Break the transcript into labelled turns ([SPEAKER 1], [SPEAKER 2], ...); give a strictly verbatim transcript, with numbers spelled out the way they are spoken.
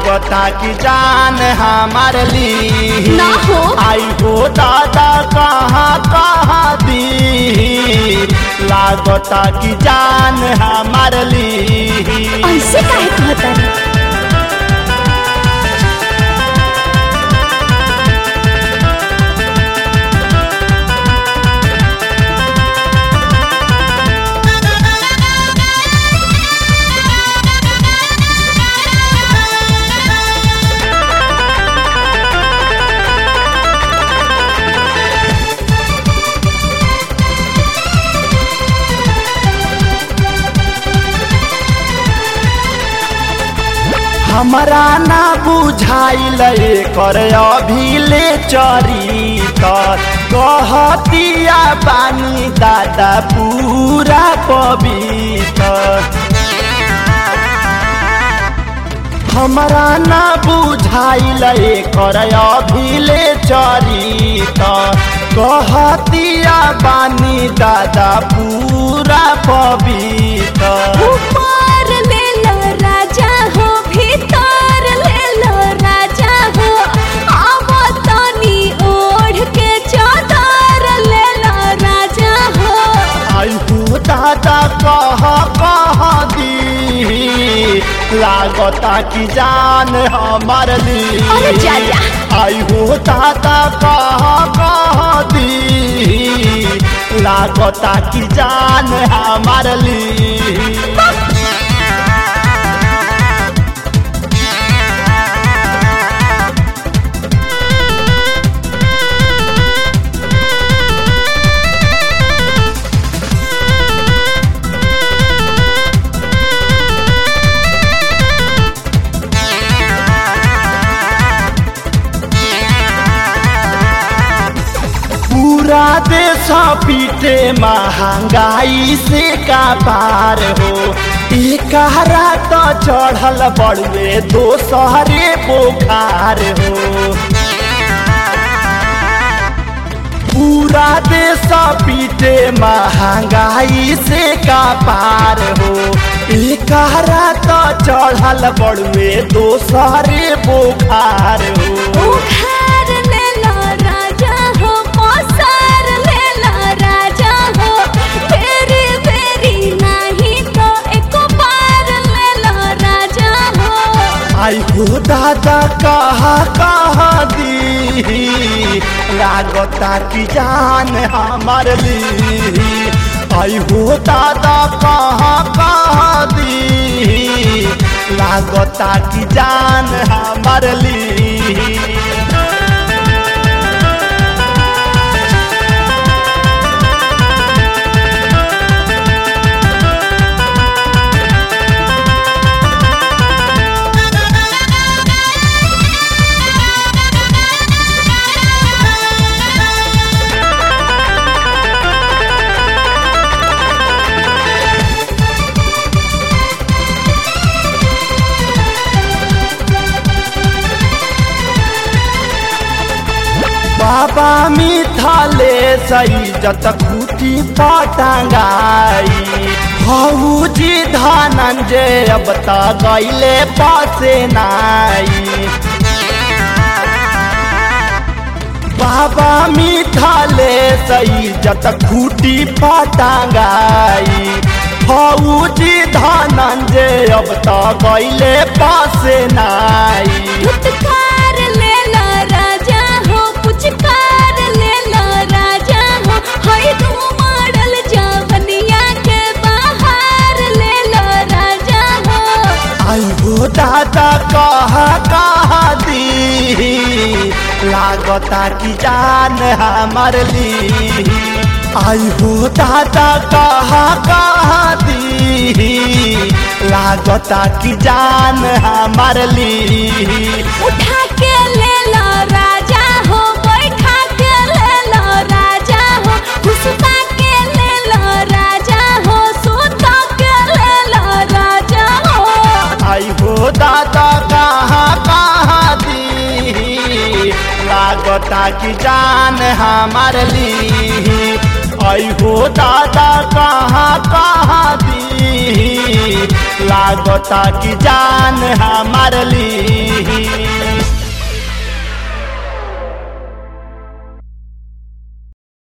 [SPEAKER 1] लागता कि जान हमार ली
[SPEAKER 2] ना हो।
[SPEAKER 1] आई हो दादा कहाँ कहाँ दी लागता कि जान हमार ली।
[SPEAKER 2] ऐसे काहे कहता रे?
[SPEAKER 1] हमरा ना बुझाइल कर अभिले चरितर कहतिया बानी दादा पूरा पवित्र। हमरा ना बुझाइल कर अभिले चरितर कहतिया बानी दादा पूरा पवित्र।
[SPEAKER 2] ऊपर ले लो राजा हो, भीतर ले लो राजा हो, आवा तनी ओढ़ के चादर ले लो राजा हो।
[SPEAKER 1] आई हो दादा कह कह दी लागता कि जान हमार ली।
[SPEAKER 2] अरे जा जा।
[SPEAKER 1] आई हो दादा कह कह दी लागता कि जान हमार ली। पूरा देश पीटे महंगाई से का पार हो एक रात चढ़ल बड़ुए दोसरे बुखार हो। पूरा देश पीटे महंगाई से का पार हो एक रात चढ़ल बड़ुए दोसरे बुखार हो।
[SPEAKER 2] उखाड़ ले लो राजा हो, पसार ले लो राजा हो, फेरी फेरी नहीं तो एक बार ले लो राजा हो।
[SPEAKER 1] आई हो दादा कहा कहा दी लागता कि जान हमार ली। आई हो दादा कहा कहा दी लागता कि जान हमार ली। बाबा मिथाले सईजत खूटी पटांगाई भौजी धनंजय अब त गईले पासे नाई। बाबा मिथाले सईजत खूटी पटांगाई भौजी धनंजय अब त गईले पासे नाई।
[SPEAKER 2] फुटकार ले लो राजा हो, पुचकार ले लो राजा हो, हई तू मॉडल जवनिया के बाहर ले लो राजा हो।
[SPEAKER 1] आई हो दादा कहा कहा दी लागता कि जान हमार ली। आई हो दादा कहा कहा दी लागता कि जान हमार ली।
[SPEAKER 2] उठा के ले लो राजा हो, बैठा के ले लो राजा हो, घुसता के ले लो राजा हो, सुता के ले लो राजा हो।
[SPEAKER 1] आई हो दादा कहा कहा दी लागता कि जान हमार ली। आई हो दादा कहाँ कहाँ दी लागता कि जान हमार ली